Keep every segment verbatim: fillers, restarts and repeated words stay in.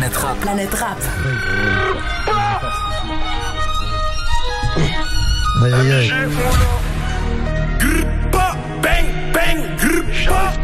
Planète Rap. Planète Rap. Aïe aïe aïe. Grippa, bang, bang, grippa.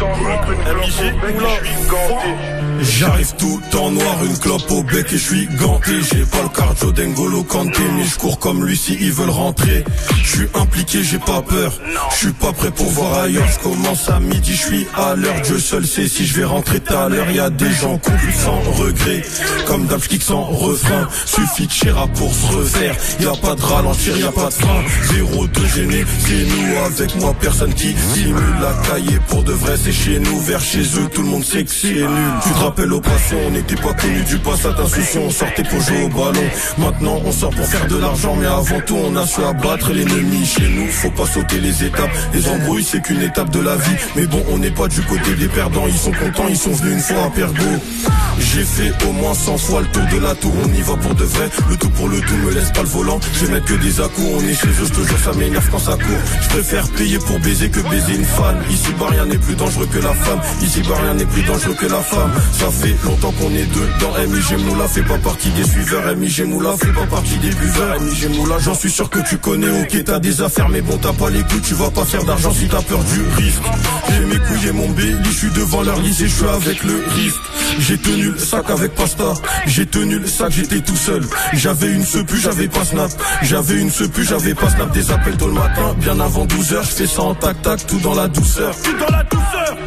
J'arrive tout en noir, une clope au bec et je suis ganté. J'ai pas le cardio d'Engolo Kanté, mais je cours comme lui si ils veulent rentrer. Je suis impliqué, j'ai pas peur. Je suis pas prêt pour voir ailleurs. Je commence à midi, je suis à l'heure. Dieu seul sait si je vais rentrer tout à l'heure. Y'a des gens conduits sans regret, comme d'hab j'kick sans refrain. Suffit de chéra pour se refaire. Y'a pas de ralentir, y'a pas de frein. Zéro de gêné, c'est nous avec moi. Personne qui simule la cahier pour de vrai. C'est chez nous, vers chez eux, tout le monde sait que c'est nul. Tu te rappelles au passé, on n'était pas connus du passat insouciant. On sortait pour jouer au ballon. Maintenant on sort pour faire de l'argent, mais avant tout on a su abattre l'ennemi. Chez nous, faut pas sauter les étapes. Les embrouilles c'est qu'une étape de la vie. Mais bon, on n'est pas du côté des perdants. Ils sont contents, ils sont venus une fois à Pergo. J'ai fait au moins cent fois le tour de la tour. On y va pour de vrai, le tout pour le tout, me laisse pas le volant. Je vais mettre que des à-coups, on est chez eux, toujours ça m'énerve quand ça court. Je préfère payer pour baiser que baiser une fan. Ici bas rien n'est plus dangereux que la femme. Ici bas rien n'est plus dangereux que la femme. Ça fait longtemps qu'on est deux dans M I G Moula fait pas partie des suiveurs. M I G Moula fait pas partie des buveurs. M I G Moula, j'en suis sûr que tu connais. Ok, t'as des affaires mais bon t'as pas les couilles. Tu vas pas faire d'argent si t'as peur du risque. J'ai mes couilles et mon béli, je suis devant leur lycée, je suis avec le risque. J'ai tenu le sac avec pasta, j'ai tenu le sac, j'étais tout seul. J'avais une sepu, j'avais pas snap. J'avais une sepu, j'avais pas snap. Des appels tôt le matin, bien avant douze heures. Je fais ça en tac tac, tout dans la douceur. Tout dans la douceur.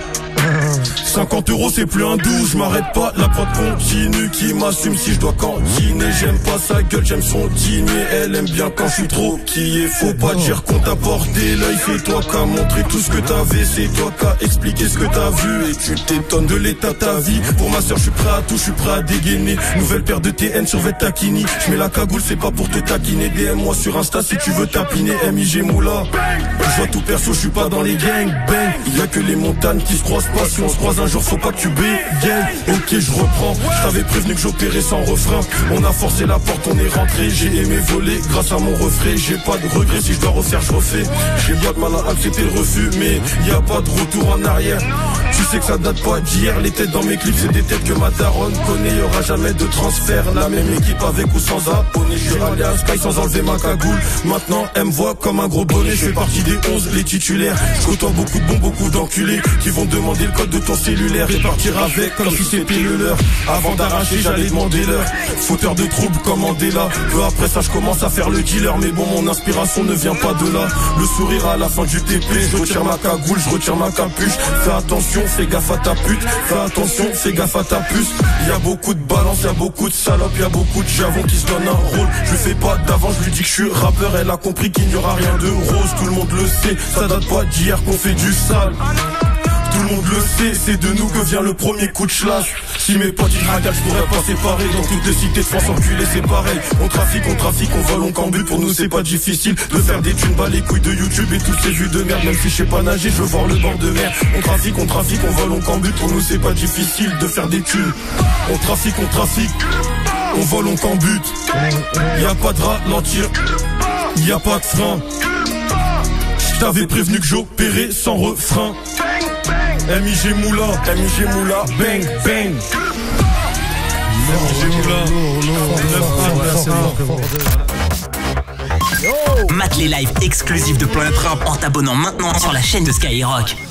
cinquante euros c'est plus un douze, je m'arrête pas, la prod continue. Qui m'assume si je dois cantiner. J'aime pas sa gueule, j'aime son dîner. Elle aime bien quand je suis trop qui est. Faut pas dire qu'on t'a porté l'œil. C'est toi qui as montré tout ce que t'avais. C'est toi qui as expliqué ce que t'as vu. Et tu t'étonnes de l'état de ta vie. Pour ma soeur je suis prêt à tout, je suis prêt à dégainer. Nouvelle paire de T N sur Vetakini. Je mets la cagoule, c'est pas pour te taquiner. D M moi sur Insta si tu veux tapiner. M I G Moula, je vois tout perso, je suis pas dans les gangs bang. Y'a que les montagnes qui se croisent pas. Si on se croise un jour faut pas que tu bégayes. Ok je reprends, je t'avais prévenu que j'opérais sans refrain. On a forcé la porte, on est rentré. J'ai aimé voler grâce à mon refrain. J'ai pas de regrets, si je dois refaire je refais. J'ai pas de mal à accepter le refus, mais y a pas de retour en arrière. Tu sais que ça date pas d'hier. Les têtes dans mes clips c'est des têtes que ma daronne connaît. Y'aura jamais de transfert, la même équipe avec ou sans abonné. Je suis allé à Sky sans enlever ma cagoule. Maintenant elle me voit comme un gros bonnet. Je fais partie des onze, les titulaires. Je côtoie beaucoup de bons, beaucoup d'enculés qui vont demander le code de ton cellulaire et partir avec comme si c'était le leur. Avant d'arracher j'allais demander l'heure. Fauteur de troubles comme Mandela. Peu après ça je commence à faire le dealer. Mais bon mon inspiration ne vient pas de là. Le sourire à la fin du T P. Je retire ma cagoule, je retire ma capuche. Fais attention, fais gaffe à ta pute. Fais attention, fais gaffe à ta puce. Y'a beaucoup de balance, y'a beaucoup de salopes. Y'a beaucoup de javons qui se donnent un rôle. Je lui fais pas d'avant, je lui dis que je suis rappeur. Elle a compris qu'il n'y aura rien de rose. Tout le monde le sait, ça date pas d'hier qu'on fait du sale. Tout le monde le sait, c'est de nous que vient le premier coup de chlasse. Si mes potes ils ragalent, je pourrais pas séparer. Dans toutes les cités de France enculées c'est pareil. On trafique, on trafique, on vole, on cambule. Pour nous c'est pas difficile de faire des thunes. Bas les couilles de YouTube et toutes ces vues de merde. Même si je sais pas nager, je veux voir le bord de mer. On trafique, on trafique, on vole, on cambule. Pour nous c'est pas difficile de faire des thunes. On trafique, on trafique, on vole, on cambute. Y'a pas de ralentir, y'a pas de frein. J't'avais prévenu que j'opérais sans refrain. M I G Moula, M I G Moula, bang, bang. M I G Mate les lives exclusifs de Planète Rap en t'abonnant maintenant sur la chaîne de Skyrock.